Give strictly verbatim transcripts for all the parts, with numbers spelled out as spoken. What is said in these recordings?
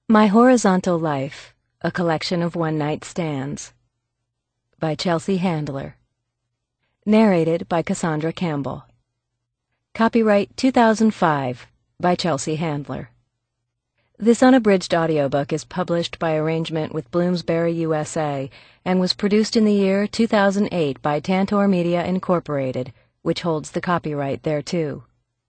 My Horizontal Life, A Collection of One-Night Stands by Chelsea Handler. Narrated by Cassandra Campbell. Copyright two thousand five by Chelsea Handler. This unabridged audiobook is published by arrangement with Bloomsbury, U S A, and was produced in the year two thousand eight by Tantor Media, Incorporated, which holds the copyright thereto.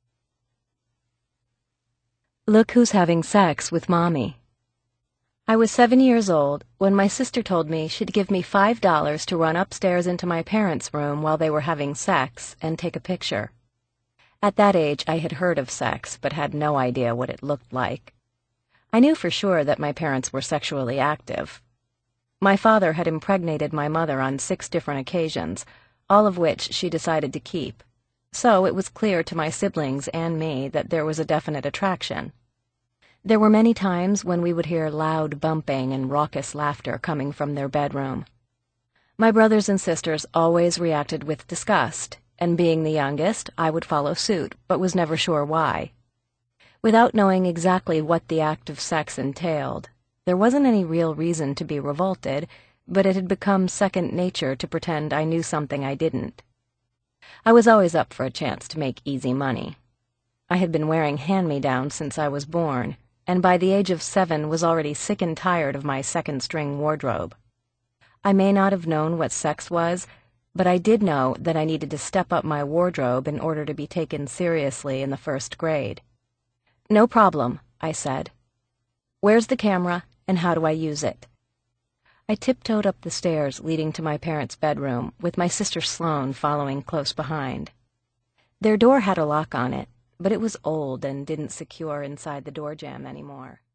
Look Who's Having Sex with Mommy. I was seven years old when my sister told me she'd give me five dollars to run upstairs into my parents' room while they were having sex and take a picture. At that age, I had heard of sex, but had no idea what it looked like. I knew for sure that my parents were sexually active. My father had impregnated my mother on six different occasions, all of which she decided to keep, so it was clear to my siblings and me that there was a definite attraction. There were many times when we would hear loud bumping and raucous laughter coming from their bedroom. My brothers and sisters always reacted with disgust, and being the youngest, I would follow suit, but was never sure why. Without knowing exactly what the act of sex entailed, there wasn't any real reason to be revolted, but it had become second nature to pretend I knew something I didn't. I was always up for a chance to make easy money. I had been wearing hand-me-downs since I was born, and by the age of seven was already sick and tired of my second-string wardrobe. I may not have known what sex was, but I did know that I needed to step up my wardrobe in order to be taken seriously in the first grade. "No problem," I said. "Where's the camera, and how do I use it?" I tiptoed up the stairs leading to my parents' bedroom, with my sister Sloane following close behind. Their door had a lock on it, but it was old and didn't secure inside the door jamb anymore.